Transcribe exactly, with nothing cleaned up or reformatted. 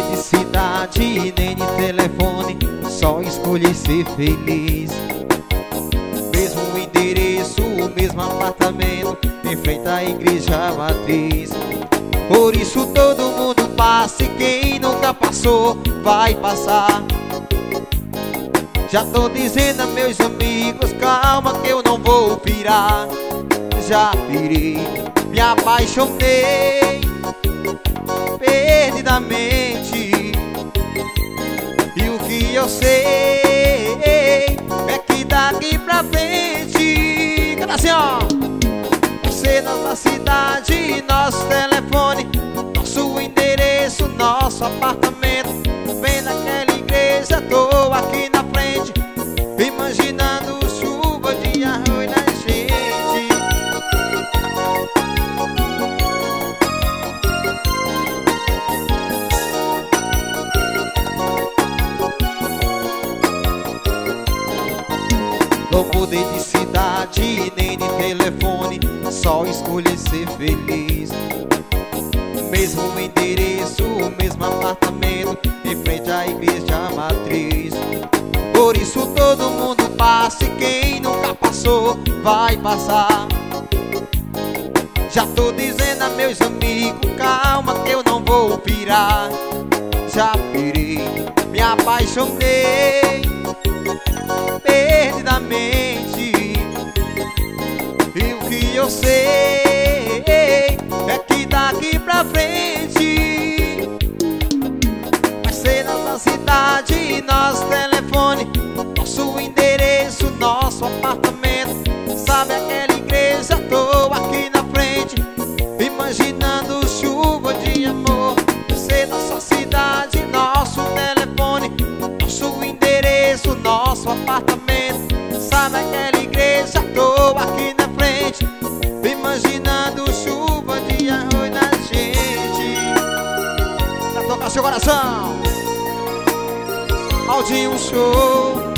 mudei de cidade e nem de telefone, só escolhi ser feliz. Mesmo endereço, o mesmo apartamento, em frente à igreja matriz. Por isso todo mundo passa e quem nunca passou vai passar. Já tô dizendo a meus amigos, calma que eu não vou pirar. Já pirei, me apaixonei perdidamente. E o que eu sei é que daqui pra frente, canta assim, ó: você, nossa cidade, nosso telefone, nosso endereço, nosso apartamento. Vem naquela igreja, tô aqui na frente, imaginando chuva de arroz na gente. Não mudei de cidade e nem de telefone, só escolhi ser feliz. Mesmo endereço, o mesmo apartamento, em frente à igreja matriz. Por isso todo mundo passa e quem nunca passou vai passar. Já tô dizendo a meus amigos, calma que eu não vou pirar. Já pirei, me apaixonei perdidamente. E o que eu sei é que daqui pra frente vai ser nossa cidade, nosso telefone, nosso endereço, nosso apartamento. Sabe aquela igreja, tô aqui na frente, imaginando chuva de amor. Vai ser nossa cidade, nosso telefone, nosso endereço, nosso apartamento. Sabe aquela igreja, tô aqui na frente, imaginando chuva de arroz na gente. Pra tocar seu coração, Aldinho Show.